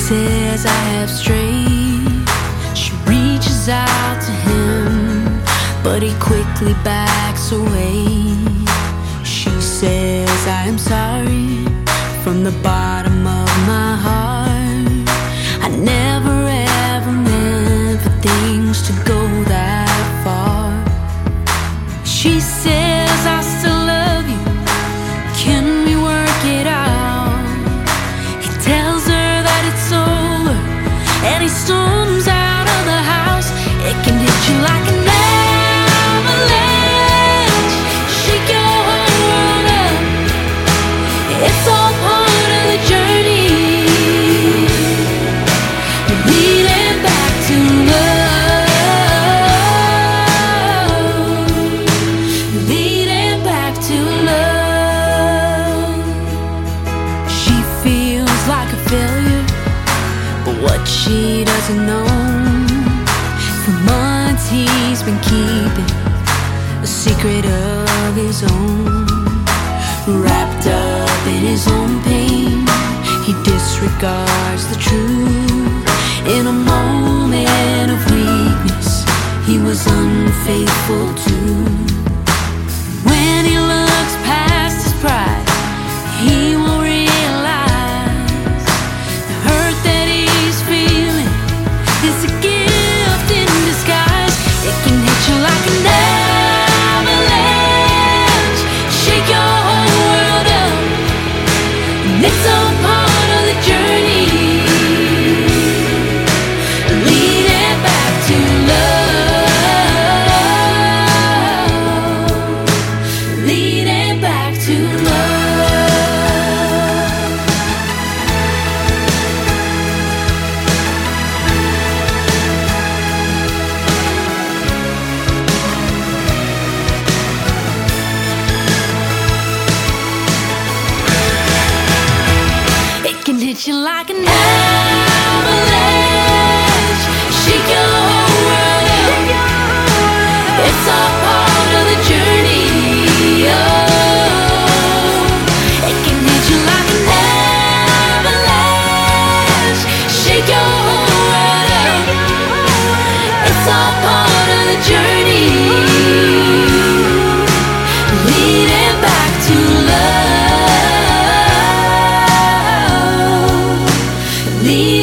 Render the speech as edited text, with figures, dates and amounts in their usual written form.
says I have strayed. She reaches out to him, but he quickly backs away. She says I am sorry from the bottom of my heart. I never ever meant for things to go that far. She says I still love you, can we work it out? He tells her that it's over, and he storms out of the house. It can hit you like an avalanche, shake your whole world up. It's all part of the journey, leading back to love, leading back to love. She feels like a failure, but what she doesn't know, for months he's been keeping a secret of his own. Wrapped up in his own pain, he disregards the truth. In a moment of weakness, he was unfaithful too. When he looks past his pride, he will realize the hurt that he's feeling is a gift in disguise. It can hit you like an avalanche, shake your whole world up, and it's all part of the journey, leading back to love, leading back to love. It can hit you like an avalanche, shake your whole world up. It's all part of the journey. Oh, it can hit you like an avalanche, shake your whole world up. It's all part of the journey, leading back to love, leading